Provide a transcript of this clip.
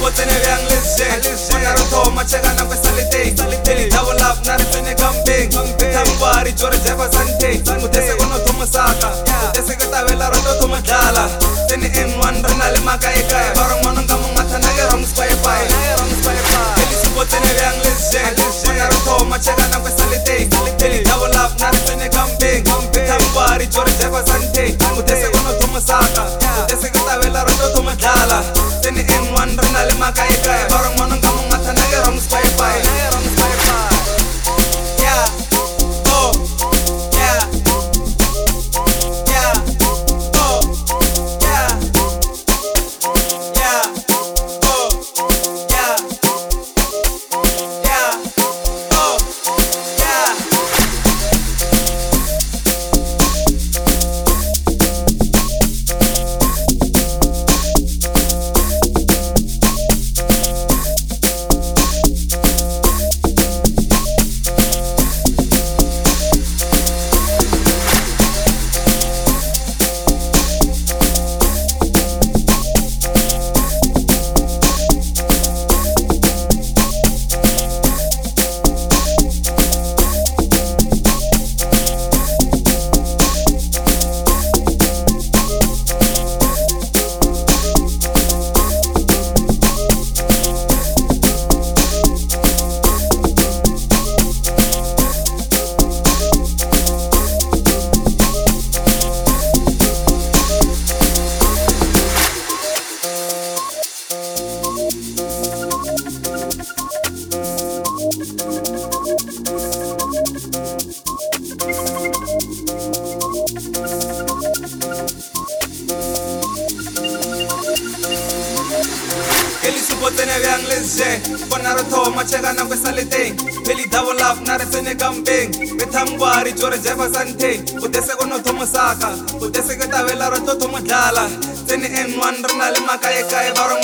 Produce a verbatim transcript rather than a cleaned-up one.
botsene bjang le sje bona re thoma tšhekana kwe saleteng pele double up na re tsene campeng thambari jore jefa santeng motese kono thoma saka motese ke tabela re tlo thoma dlala tsene n one re na le makaekae ba re ngwana nka mongatha na ke rong spyfy pele se botsene bjang le sje bona re thoma tšhekana kwe saleteng pele double up na re tsene campeng thambari jore jefa santeng motese kono thoma saka motese ke tabela re tlo thoma dlala tsene n one re na le makaekae ba re ngwana nka mongatha na ke rong spyfy botsene bjang le sje bona re thoma tšhekana kwe saleteng pele double up na re tsene campeng bethambari jore jefa santeng botese kono thoma saka botese ke tabela re tlo thoma dlala tsene n one re na le makaekae ba re